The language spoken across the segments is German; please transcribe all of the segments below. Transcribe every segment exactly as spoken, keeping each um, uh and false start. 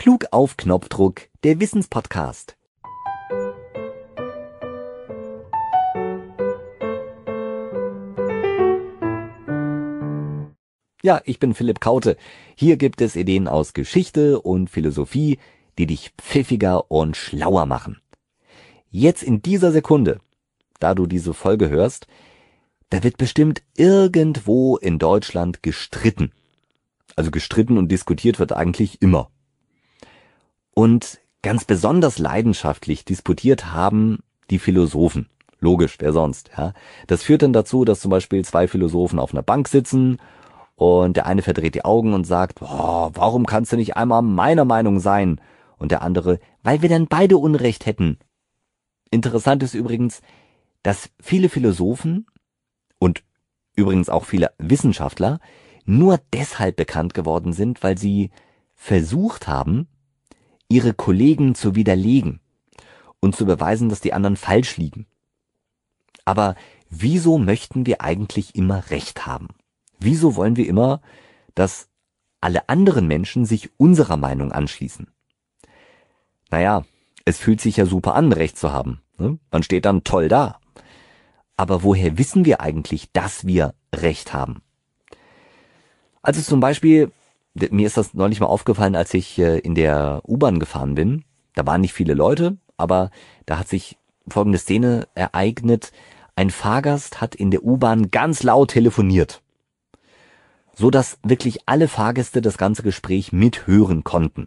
Klug auf Knopfdruck, der Wissenspodcast. Ja, ich bin Philipp Kaute. Hier gibt es Ideen aus Geschichte und Philosophie, die dich pfiffiger und schlauer machen. Jetzt in dieser Sekunde, da du diese Folge hörst, da wird bestimmt irgendwo in Deutschland gestritten. Also gestritten und diskutiert wird eigentlich immer. Und ganz besonders leidenschaftlich disputiert haben die Philosophen. Logisch, wer sonst, ja. Das führt dann dazu, dass zum Beispiel zwei Philosophen auf einer Bank sitzen und der eine verdreht die Augen und sagt, oh, warum kannst du nicht einmal meiner Meinung sein? Und der andere, weil wir dann beide Unrecht hätten. Interessant ist übrigens, dass viele Philosophen und übrigens auch viele Wissenschaftler nur deshalb bekannt geworden sind, weil sie versucht haben, ihre Kollegen zu widerlegen und zu beweisen, dass die anderen falsch liegen. Aber wieso möchten wir eigentlich immer Recht haben? Wieso wollen wir immer, dass alle anderen Menschen sich unserer Meinung anschließen? Naja, es fühlt sich ja super an, Recht zu haben. Ne? Man steht dann toll da. Aber woher wissen wir eigentlich, dass wir Recht haben? Also zum Beispiel, mir ist das neulich mal aufgefallen, als ich in der U-Bahn gefahren bin. Da waren nicht viele Leute, aber da hat sich folgende Szene ereignet. Ein Fahrgast hat in der U-Bahn ganz laut telefoniert, so dass wirklich alle Fahrgäste das ganze Gespräch mithören konnten.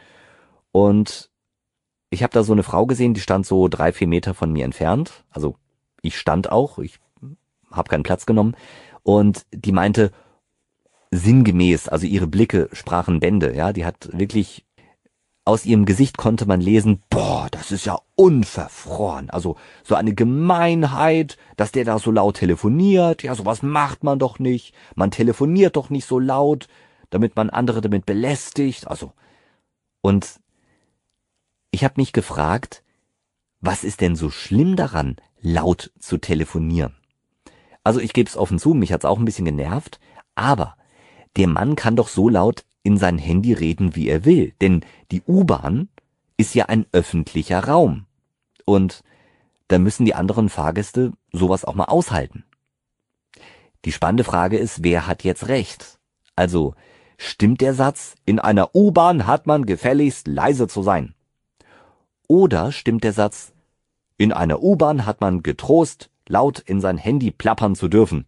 Und ich habe da so eine Frau gesehen, die stand so drei, vier Meter von mir entfernt. Also ich stand auch, ich habe keinen Platz genommen. Und die meinte sinngemäß, also ihre Blicke sprachen Bände. Ja, die hat wirklich, aus ihrem Gesicht konnte man lesen, boah, das ist ja unverfroren. Also so eine Gemeinheit, dass der da so laut telefoniert. Ja, sowas macht man doch nicht. Man telefoniert doch nicht so laut, damit man andere damit belästigt. Also, und ich habe mich gefragt, was ist denn so schlimm daran, laut zu telefonieren? Also ich gebe es offen zu, mich hat's auch ein bisschen genervt, aber der Mann kann doch so laut in sein Handy reden, wie er will, denn die U-Bahn ist ja ein öffentlicher Raum und da müssen die anderen Fahrgäste sowas auch mal aushalten. Die spannende Frage ist, wer hat jetzt recht? Also stimmt der Satz, in einer U-Bahn hat man gefälligst leise zu sein? Oder stimmt der Satz, in einer U-Bahn hat man getrost, laut in sein Handy plappern zu dürfen?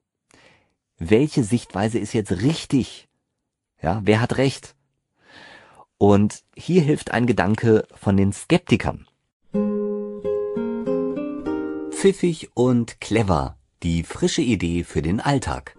Welche Sichtweise ist jetzt richtig? Ja, wer hat recht? Und hier hilft ein Gedanke von den Skeptikern. Pfiffig und clever, die frische Idee für den Alltag.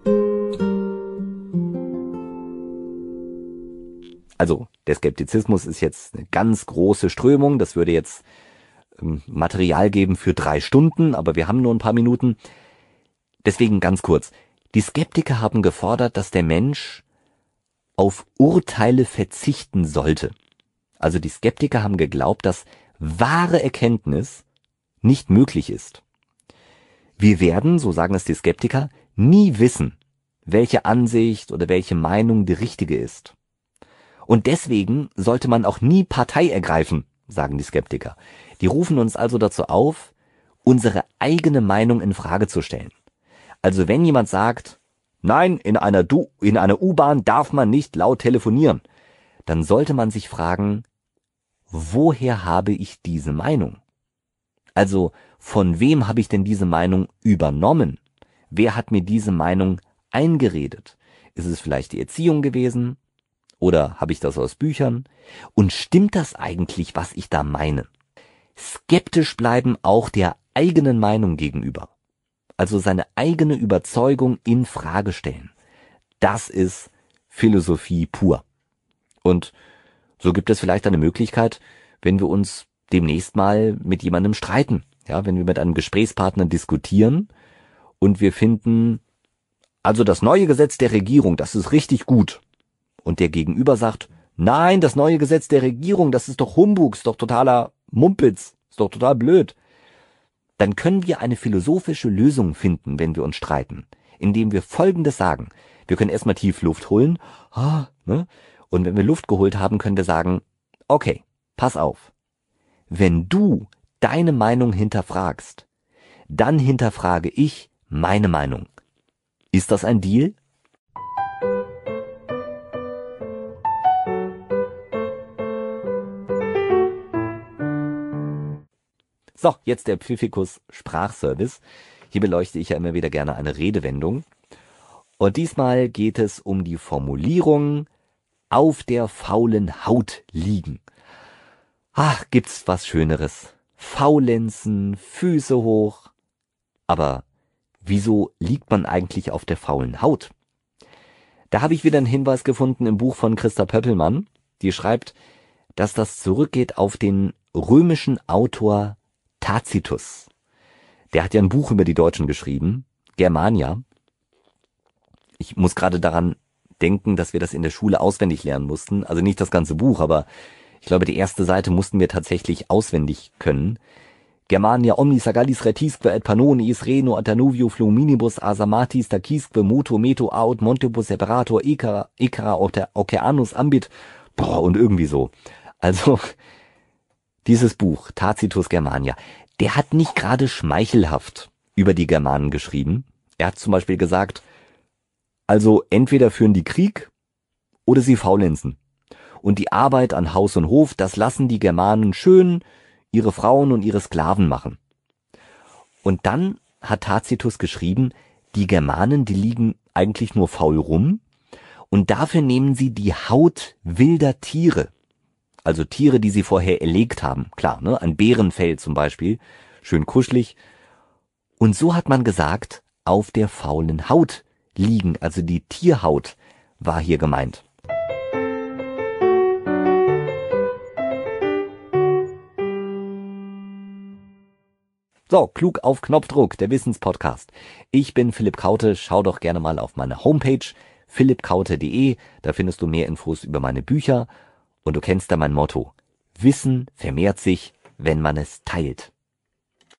Also, der Skeptizismus ist jetzt eine ganz große Strömung. Das würde jetzt ähm, Material geben für drei Stunden, aber wir haben nur ein paar Minuten. Deswegen ganz kurz. Die Skeptiker haben gefordert, dass der Mensch auf Urteile verzichten sollte. Also die Skeptiker haben geglaubt, dass wahre Erkenntnis nicht möglich ist. Wir werden, so sagen es die Skeptiker, nie wissen, welche Ansicht oder welche Meinung die richtige ist. Und deswegen sollte man auch nie Partei ergreifen, sagen die Skeptiker. Die rufen uns also dazu auf, unsere eigene Meinung in Frage zu stellen. Also wenn jemand sagt, nein, in einer du in einer U-Bahn darf man nicht laut telefonieren, dann sollte man sich fragen, woher habe ich diese Meinung? Also von wem habe ich denn diese Meinung übernommen? Wer hat mir diese Meinung eingeredet? Ist es vielleicht die Erziehung gewesen? Oder habe ich das aus Büchern? Und stimmt das eigentlich, was ich da meine? Skeptisch bleiben auch der eigenen Meinung gegenüber. Also seine eigene Überzeugung in Frage stellen. Das ist Philosophie pur. Und so gibt es vielleicht eine Möglichkeit, wenn wir uns demnächst mal mit jemandem streiten. Ja, wenn wir mit einem Gesprächspartner diskutieren und wir finden, also das neue Gesetz der Regierung, das ist richtig gut. Und der Gegenüber sagt, nein, das neue Gesetz der Regierung, das ist doch Humbug, ist doch totaler Mumpitz, ist doch total blöd. Dann können wir eine philosophische Lösung finden, wenn wir uns streiten, indem wir Folgendes sagen. Wir können erstmal tief Luft holen, ah, ne? Und wenn wir Luft geholt haben, können wir sagen, Okay, pass auf. Wenn du deine Meinung hinterfragst, dann hinterfrage ich meine Meinung. Ist das ein Deal? So, jetzt der Pfiffikus Sprachservice. Hier beleuchte ich ja immer wieder gerne eine Redewendung. Und diesmal geht es um die Formulierung auf der faulen Haut liegen. Ach, gibt's was Schöneres? Faulenzen, Füße hoch. Aber wieso liegt man eigentlich auf der faulen Haut? Da habe ich wieder einen Hinweis gefunden im Buch von Christa Pöppelmann. Die schreibt, dass das zurückgeht auf den römischen Autor Tacitus. Der hat ja ein Buch über die Deutschen geschrieben, Germania. Ich muss gerade daran denken, dass wir das in der Schule auswendig lernen mussten. Also nicht das ganze Buch, aber ich glaube, die erste Seite mussten wir tatsächlich auswendig können. Germania omnis sagalis retisque et pannoniis reno atanuvio fluminibus asamatis tacisque moto meto aut montibus separator ecara ecara oceanus ambit. Boah, und irgendwie so. Also dieses Buch, Tacitus Germania, der hat nicht gerade schmeichelhaft über die Germanen geschrieben. Er hat zum Beispiel gesagt, also entweder führen die Krieg oder sie faulenzen. Und die Arbeit an Haus und Hof, das lassen die Germanen schön ihre Frauen und ihre Sklaven machen. Und dann hat Tacitus geschrieben, die Germanen, die liegen eigentlich nur faul rum und dafür nehmen sie die Haut wilder Tiere. Also Tiere, die sie vorher erlegt haben. Klar, ne? Ein Bärenfell zum Beispiel. Schön kuschelig. Und so hat man gesagt, auf der faulen Haut liegen. Also die Tierhaut war hier gemeint. So, klug auf Knopfdruck, der Wissenspodcast. Ich bin Philipp Kaute. Schau doch gerne mal auf meine Homepage philipp kaute punkt de. Da findest du mehr Infos über meine Bücher. Und du kennst da mein Motto. Wissen vermehrt sich, wenn man es teilt.